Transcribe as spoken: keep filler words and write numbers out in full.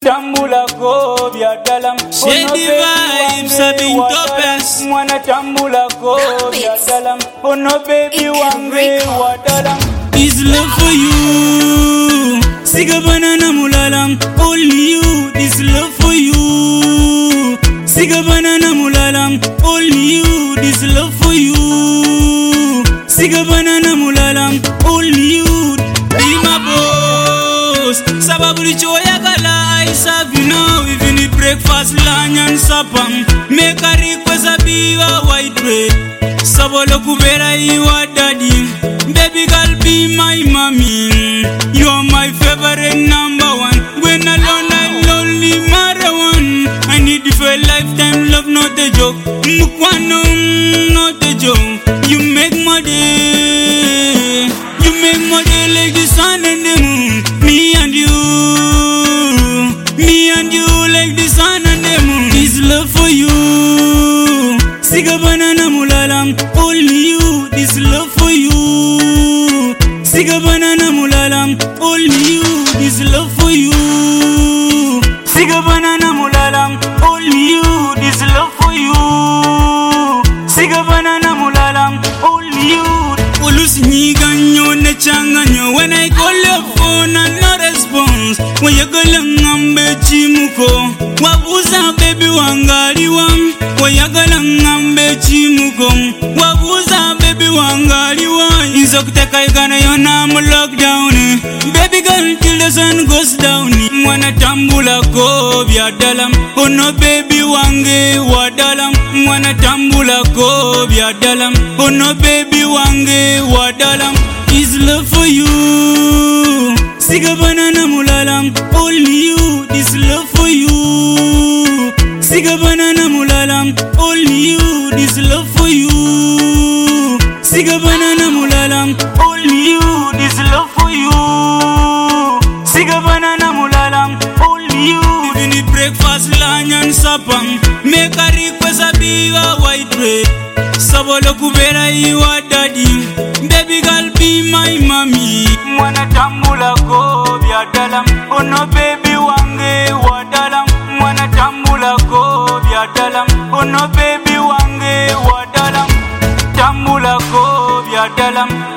tambula ko byadalam Shady vibes have been dopest. Mwana tambula ko byadalam ono baby wange wadalam. His love for you Siga banana mulalam. Only you. This love for you Siga banana mulalam. Only you. This love for you Siga banana mulalam. Only you. Be my boss. Sababu lichoya kala I serve you now. Even the breakfast, lunch and supper. Make a request a be a white bread. Sabolo kubera iwa daddy. Baby girl be my mommy. You are my favorite number one. When alone I'm lonely marawan. I need you for a lifetime love, not a joke. Mukwano, not a joke. You make my day. You make my day like the sun and the moon. Me and you. Me and you like the sun and the moon. This love for you Siga banana mulalam. Only you. This love for you Siga banana mulalam. Only you. This love for you Siga banana mulalam. Only you. This love for you Siga banana mulalam. Only you. Ulus nyiganyo ne changanyo. When I call your phone and no response. When you go langambe chimuko. Wabuza baby wangali wam. When you go langambe chimuko. Wabuza baby wangali wam. Izokuteka igana yona mu lockdown. Baby girl till the sun goes down. Mwana tambula ko byadalam. Ono baby wange wadalam. Mwana tambula ko byadalam. Ono baby wange wadalam. His love for you Siga banana mulalam. Only you. This love for you Siga banana mulalam. Only you. This love for you Siga banana mulalam. Only you. This love for you Siga banana mulalam. Only you. Even the breakfast, lunch and supper. Make a request a be a white bread. Sabolo kubera iwa daddy. Baby girl be my mommy. Mwana tambula ko byadalam ono baby wange wadalam. Mwana tambula ko byadalam ono baby wange wadalam. Tambula ko byadalam